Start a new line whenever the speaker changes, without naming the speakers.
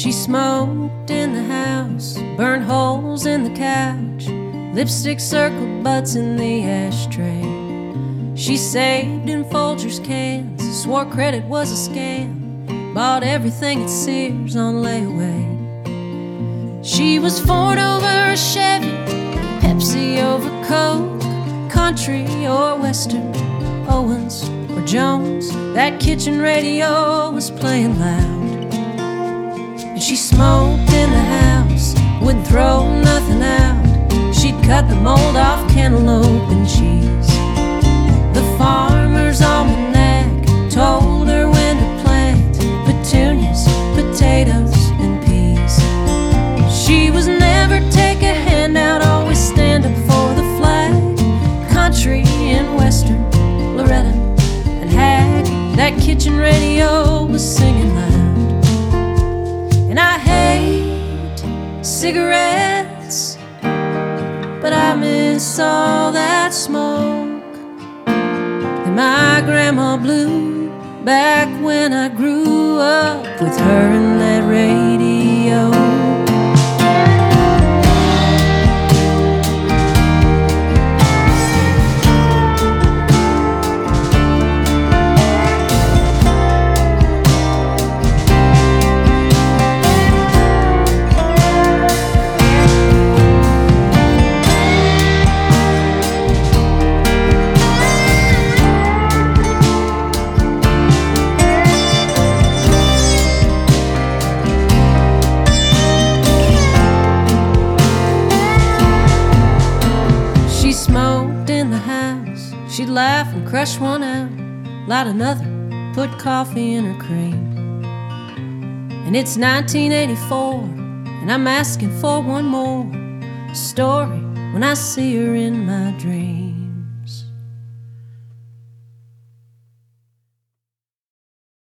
She smoked in the house, burned holes in the couch, lipstick circled butts in the ashtray. She saved in Folgers cans, swore credit was a scam, bought everything at Sears on layaway. She was Ford over a Chevy, Pepsi over Coke, country or western, Owens or Jones. That kitchen radio was playing loud. And she smoked in the house, wouldn't throw nothing out. She'd cut the mold off cantaloupe and cheese. The farmer's almanac told her when to plant petunias, potatoes, and peas. She was never take a handout, always stand up for the flag. Country and western, Loretta and Hag. That kitchen radio was singing loud. And I hate cigarettes, but I miss all that smoke that my grandma blew back when I grew up with her and that radio. She'd laugh and crush one out, light another, put coffee in her cream. And it's 1984, and I'm asking for one more story when I see her in my dream.